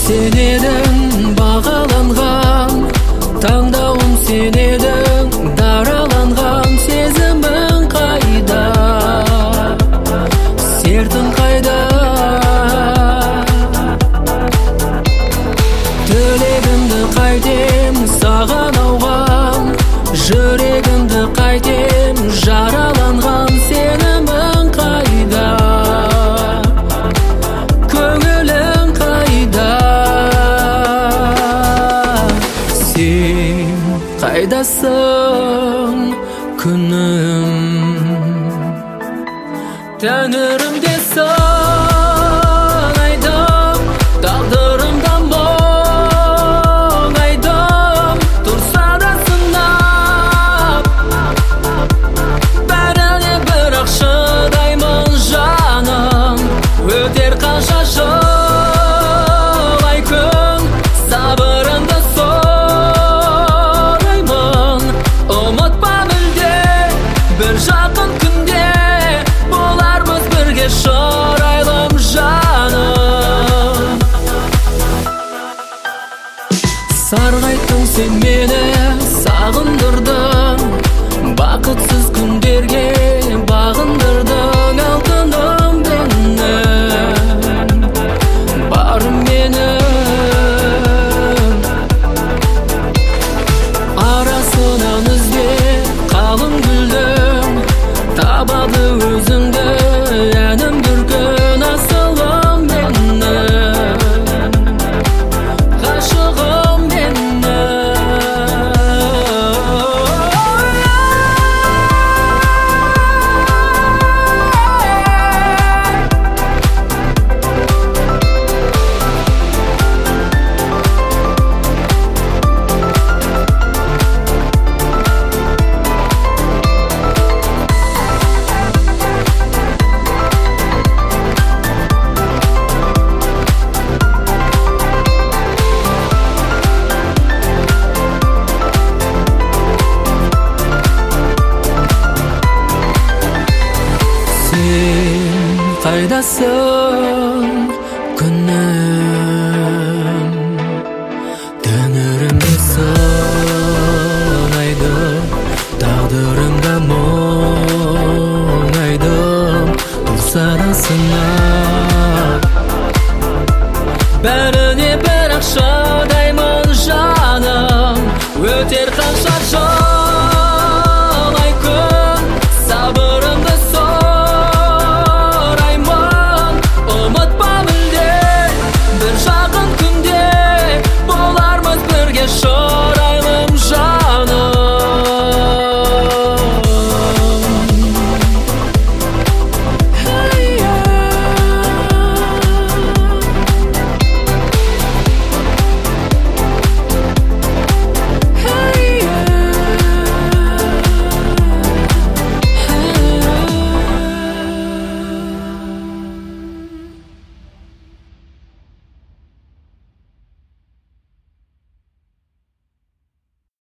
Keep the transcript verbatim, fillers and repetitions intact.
Сен едің бағаланған, таңдауым сен едің, дараланған. Сезімің қайда, сертің қайда? Тілегімді қайтем саған ауған, жүрегімді қайтем жараланған. Сенімің қайда, көңілің қайда? Сен қайдасың күнім, тәңірімде сан айдам, тағдырымда мұң айдам. Тұрса да сынап, бәріне бірақ шыдаймын жаным. Өтер қанша жыл ай күн, сабырымды сораймын. Ұмытпа мүлде бір жақын күнде, болармыз бірге шырайлым жаным. Сарғайттың сен мені, сағындырдың, бақытсыз күндерге бағындырдың. Алтыным менің, барым менің, арасынан ізде қалың гүлдің, табады өзіңді әнім дүркін. Асылым менің, ғашығым менің. Сен қайдасың күнім, тәңірімде сан айдам, тағдырымда мұң айдам. Тұрса да сынап, бәрі